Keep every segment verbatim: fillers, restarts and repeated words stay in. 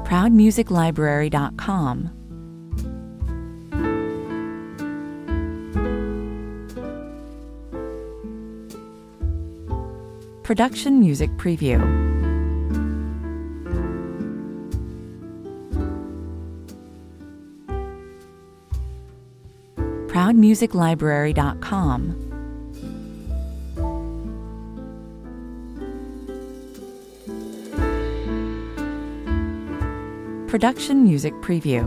proud music library dot com. Production Music Preview. proud music library dot com. Production Music Preview.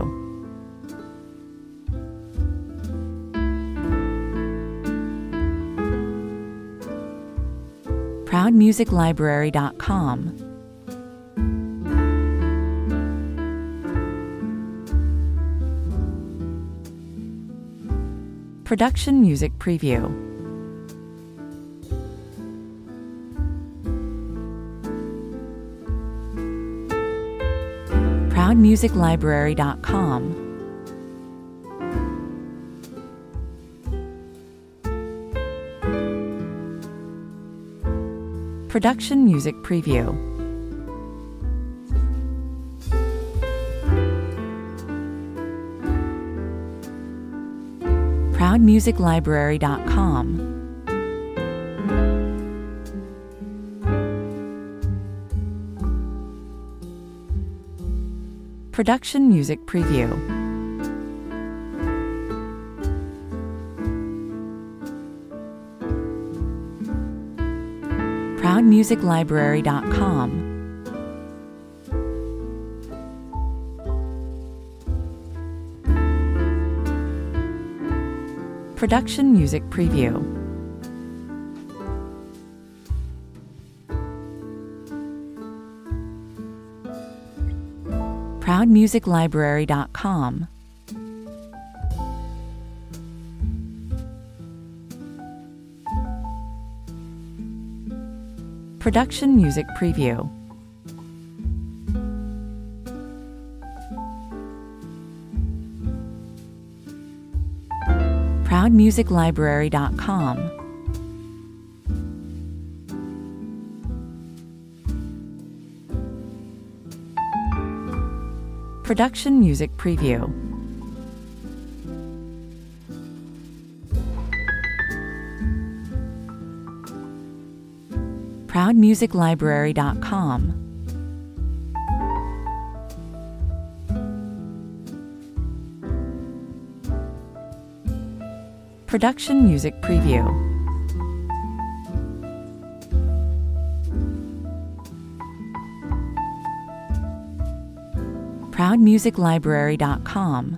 proud music library dot com. Production Music Preview. proud music library dot com. Production Music Preview. proud music library dot com. Production Music Preview. proud music library dot com. Production Music Preview. proud music library dot com. Production Music Preview. proud music library dot com. Production Music Preview. proud music library dot com. Production Music Preview. proud music library dot com.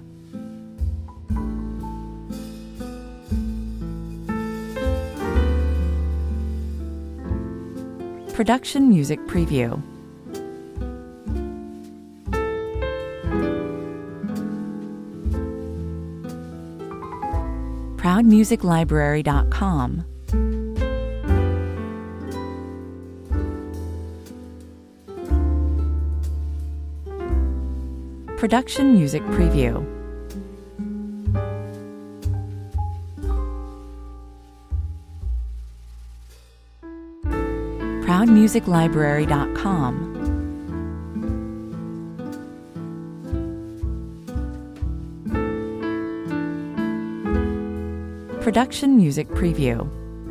Production Music Preview. proud music library dot com. Production Music Preview. proud music library dot com. Production Music Preview.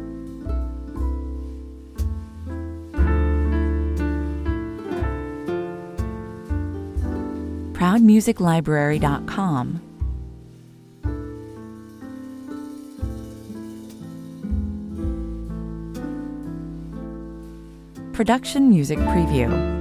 proud music library dot com. Production Music Preview.